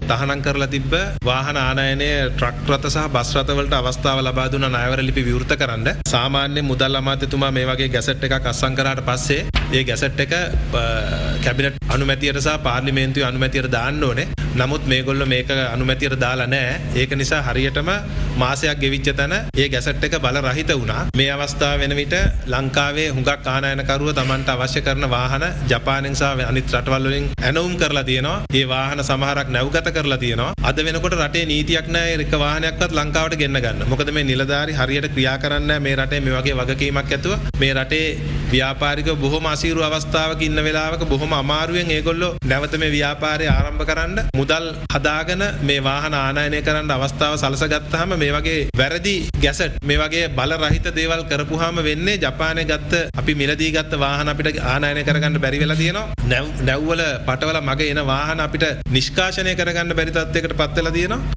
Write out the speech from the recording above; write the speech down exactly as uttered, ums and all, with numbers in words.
තහනම් කරලා තිබ්බ වාහන ආනයනය ට්‍රක් රථ සහ බස් රථ වලට අවස්ථාව ලබා දුන්න ණයවර ලිපි විවෘත කරන්න. සාමාන්‍ය මුදල් අමාත්‍යතුමා මේ වගේ ගැසට් එකක් අත්සන් කරාට පස්සේ ඒ ගැසට් එක කැබිනට් අනුමැතියට සහ පාර්ලිමේන්තුවේ අනුමැතියට දාන්න ඕනේ. නමුත් මේගොල්ලෝ මේක අනුමැතියට දාලා නැහැ. ඒක නිසා හරියටම මාසයක් ගෙවිච්ච තැන ඒ ගැසට් එක බල රහිත වුණා. මේ අවස්ථාව වෙන විට ලංකාවේ හුඟක් ආනයනකරුව Tamanට අවශ්‍ය කරන වාහන ජපානයෙන් සහ අනිත් රටවල් වලින් ඇනවුම් කරලා තියෙනවා. ඒ වාහන සමහරක් නැව්ගත කරලා තියෙනවා. අද වෙනකොට රටේ නීතියක් නැහැ එක වාහනයක්වත් ලංකාවට ගෙන්න ගන්න. මොකද මේ නිලධාරි හරියට ක්‍රියා කරන්නේ මේ රටේ මේ වගේ වගකීමක් ඇතුව මේ රටේ ව්‍යාපාරික බොහොම අසීරු අවස්ථාවක ඉන්න වෙලාවක බොහොම අමාරුවෙන් ඒගොල්ලෝ නැවත මේ ව්‍යාපාරය ආරම්භ කරන්න මුදල් හදාගෙන මේ වාහන ආනයනය කරන්න අවස්ථාව සලසගත්තාම මේ වගේ වැරදි ගැසට් මේ වගේ බල රහිත දේවල් කරපුවාම වෙන්නේ ජපානයේ ගත්ත අපි මිලදී ගත්ත වාහන අපිට ආනයනය කරගන්න බැරි වෙලා තියෙනවා. නැව් නැව්වල පටවල මග එන වාහන අපිට නිෂ්කාශනය කරගන්න බැරි තත්යකට පත් වෙලා තියෙනවා.